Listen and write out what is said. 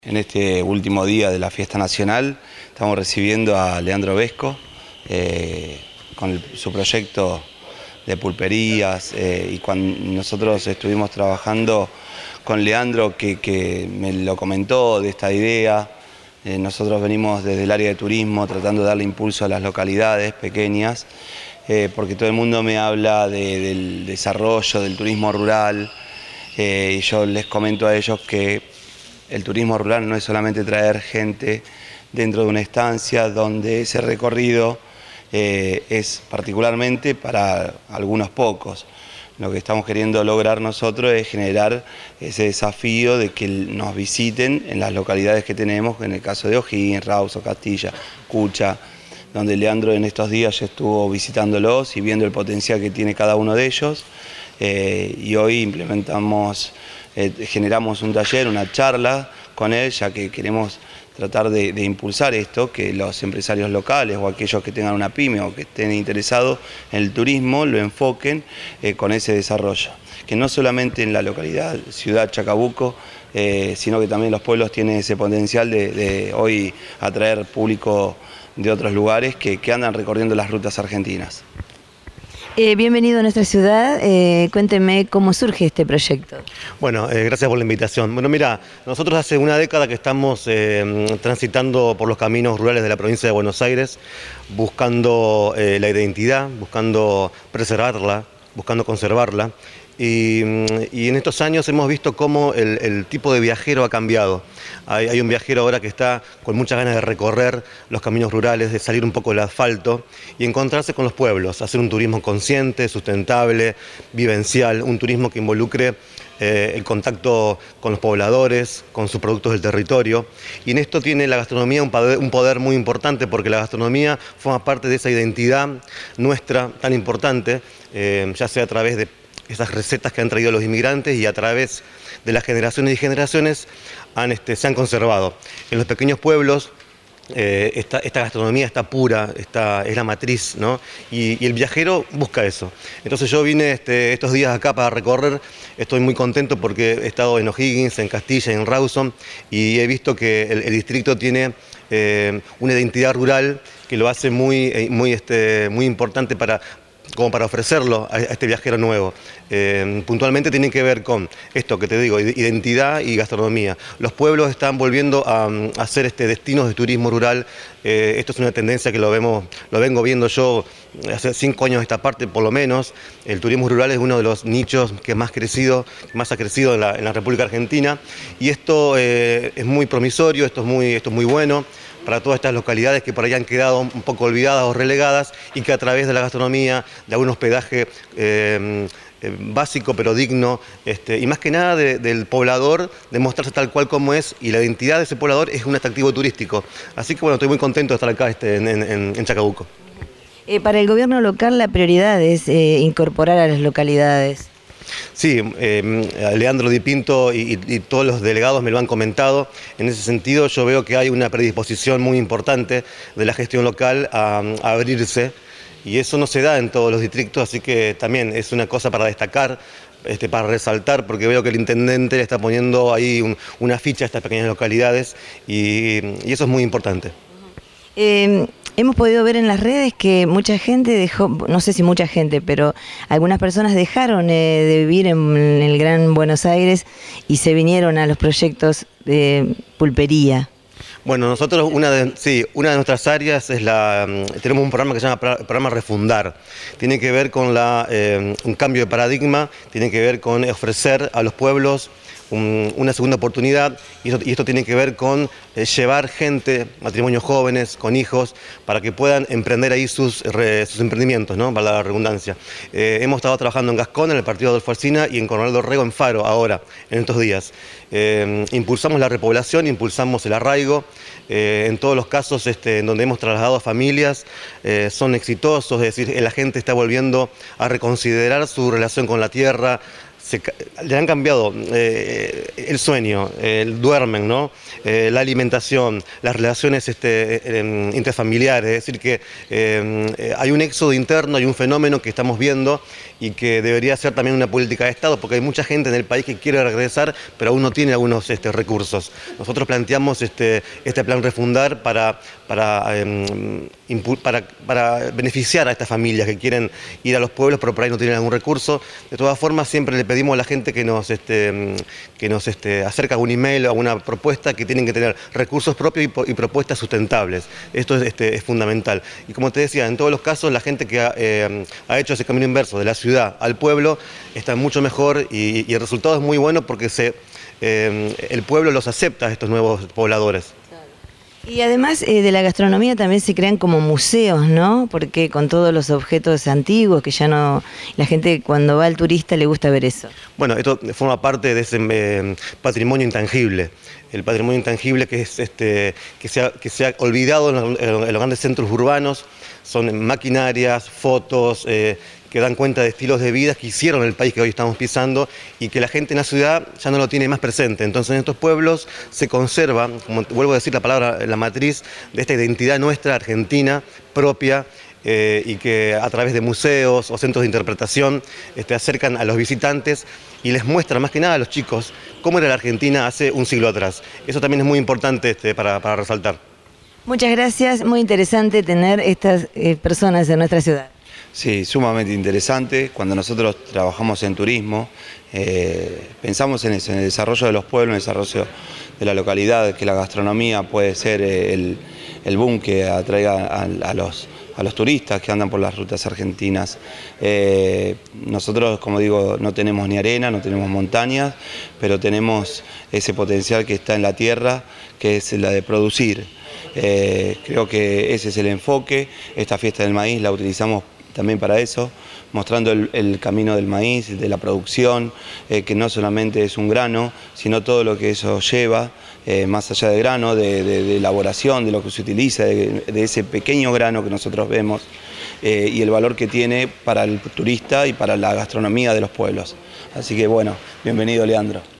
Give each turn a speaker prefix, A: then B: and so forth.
A: En este último día de la fiesta nacional estamos recibiendo a Leandro Vesco con su proyecto de pulperías y cuando nosotros estuvimos trabajando con Leandro que me lo comentó de esta idea. Nosotros venimos desde el área de turismo tratando de darle impulso a las localidades pequeñas porque todo el mundo me habla del desarrollo del turismo rural y yo les comento a ellos que el turismo rural no es solamente traer gente dentro de una estancia donde ese recorrido es particularmente para algunos pocos. Lo que estamos queriendo lograr nosotros es generar ese desafío de que nos visiten en las localidades que tenemos, en el caso de O'Higgins, Rawson, Castilla, Cucha, donde Leandro en estos días ya estuvo visitándolos y viendo el potencial que tiene cada uno de ellos. Y hoy generamos un taller, una charla con él, ya que queremos tratar de impulsar esto, que los empresarios locales o aquellos que tengan una pyme o que estén interesados en el turismo lo enfoquen con ese desarrollo. Que no solamente en la localidad, ciudad Chacabuco, sino que también los pueblos tienen ese potencial de hoy atraer público de otros lugares que andan recorriendo las rutas argentinas.
B: Bienvenido a nuestra ciudad, cuénteme cómo surge este proyecto.
C: Bueno, gracias por la invitación. Bueno, mira, nosotros hace una década que estamos transitando por los caminos rurales de la provincia de Buenos Aires, buscando la identidad, buscando preservarla, buscando conservarla. Y en estos años hemos visto cómo el tipo de viajero ha cambiado. Hay un viajero ahora que está con muchas ganas de recorrer los caminos rurales, de salir un poco del asfalto y encontrarse con los pueblos, hacer un turismo consciente, sustentable, vivencial, un turismo que involucre el contacto con los pobladores, con sus productos del territorio. Y en esto tiene la gastronomía un poder muy importante, porque la gastronomía forma parte de esa identidad nuestra tan importante, ya sea a través de esas recetas que han traído los inmigrantes y a través de las generaciones y generaciones se han conservado. En los pequeños pueblos esta gastronomía está pura, es la matriz, ¿no? Y el viajero busca eso. Entonces yo vine estos días acá para recorrer, estoy muy contento porque he estado en O'Higgins, en Castilla, en Rawson, y he visto que el distrito tiene una identidad rural que lo hace muy importante como para ofrecerlo a este viajero nuevo. Puntualmente tiene que ver con esto que te digo, identidad y gastronomía. Los pueblos están volviendo a ser destinos de turismo rural. Esto es una tendencia que lo vengo viendo yo hace 5 años a esta parte por lo menos. El turismo rural es uno de los nichos que más ha crecido en la República Argentina, y esto es muy promisorio, esto es muy bueno para todas estas localidades que por ahí han quedado un poco olvidadas o relegadas, y que a través de la gastronomía, de algún hospedaje básico pero digno, y más que nada del poblador, de mostrarse tal cual como es, y la identidad de ese poblador es un atractivo turístico. Así que bueno, estoy muy contento de estar acá en Chacabuco.
B: Para el gobierno local la prioridad es incorporar a las localidades.
C: Sí, Leandro Di Pinto y todos los delegados me lo han comentado. En ese sentido yo veo que hay una predisposición muy importante de la gestión local a abrirse, y eso no se da en todos los distritos, así que también es una cosa para destacar, para resaltar, porque veo que el intendente le está poniendo ahí una ficha a estas pequeñas localidades, y eso es muy importante.
B: Hemos podido ver en las redes que mucha gente dejó, no sé si mucha gente, pero algunas personas dejaron de vivir en el Gran Buenos Aires y se vinieron a los proyectos de pulpería.
C: Bueno, nosotros una de nuestras áreas tenemos un programa que se llama Programa Refundar. Tiene que ver con un cambio de paradigma, tiene que ver con ofrecer a los pueblos una segunda oportunidad, y esto tiene que ver con llevar gente, matrimonios jóvenes, con hijos, para que puedan emprender ahí sus emprendimientos, ¿no? Para la redundancia. Hemos estado trabajando en Gascón, en el partido Adolfo Alsina, y en Coronel Dorrego, en Faro, ahora, en estos días. Impulsamos la repoblación, impulsamos el arraigo. En todos los casos en donde hemos trasladado a familias son exitosos, es decir, la gente está volviendo a reconsiderar su relación con la tierra, le han cambiado el sueño, duermen, ¿no? La alimentación, las relaciones interfamiliares, es decir que hay un éxodo interno, hay un fenómeno que estamos viendo y que debería ser también una política de Estado, porque hay mucha gente en el país que quiere regresar, pero aún no tiene algunos recursos. Nosotros planteamos este plan Refundar para beneficiar a estas familias que quieren ir a los pueblos, pero por ahí no tienen algún recurso. De todas formas, siempre le pedimos a la gente que nos acerca un email o una propuesta que tienen que tener recursos propios y propuestas sustentables. Esto es fundamental. Y como te decía, en todos los casos, la gente que ha hecho ese camino inverso de la ciudad al pueblo está mucho mejor y el resultado es muy bueno porque el pueblo los acepta a estos nuevos pobladores.
B: Y además de la gastronomía también se crean como museos, ¿no? Porque con todos los objetos antiguos que ya no... La gente cuando va al turista le gusta ver eso.
C: Bueno, esto forma parte de ese patrimonio intangible. El patrimonio intangible que se ha olvidado en los grandes centros urbanos. Son maquinarias, fotos, que dan cuenta de estilos de vida que hicieron el país que hoy estamos pisando y que la gente en la ciudad ya no lo tiene más presente. Entonces en estos pueblos se conserva, como vuelvo a decir la palabra, la matriz de esta identidad nuestra, argentina, propia, y que a través de museos o centros de interpretación acercan a los visitantes y les muestran más que nada a los chicos cómo era la Argentina hace un siglo atrás. Eso también es muy importante para resaltar.
B: Muchas gracias, muy interesante tener estas personas en nuestra ciudad.
A: Sí, sumamente interesante. Cuando nosotros trabajamos en turismo, pensamos en eso, en el desarrollo de los pueblos, en el desarrollo de la localidad, que la gastronomía puede ser el boom que atraiga a los turistas que andan por las rutas argentinas. Nosotros, como digo, no tenemos ni arena, no tenemos montañas, pero tenemos ese potencial que está en la tierra, que es la de producir. Creo que ese es el enfoque. Esta fiesta del maíz la utilizamos también para eso, mostrando el camino del maíz, de la producción, que no solamente es un grano, sino todo lo que eso lleva, más allá del grano, de elaboración, de lo que se utiliza, de ese pequeño grano que nosotros vemos, y el valor que tiene para el turista y para la gastronomía de los pueblos. Así que bueno, bienvenido Leandro.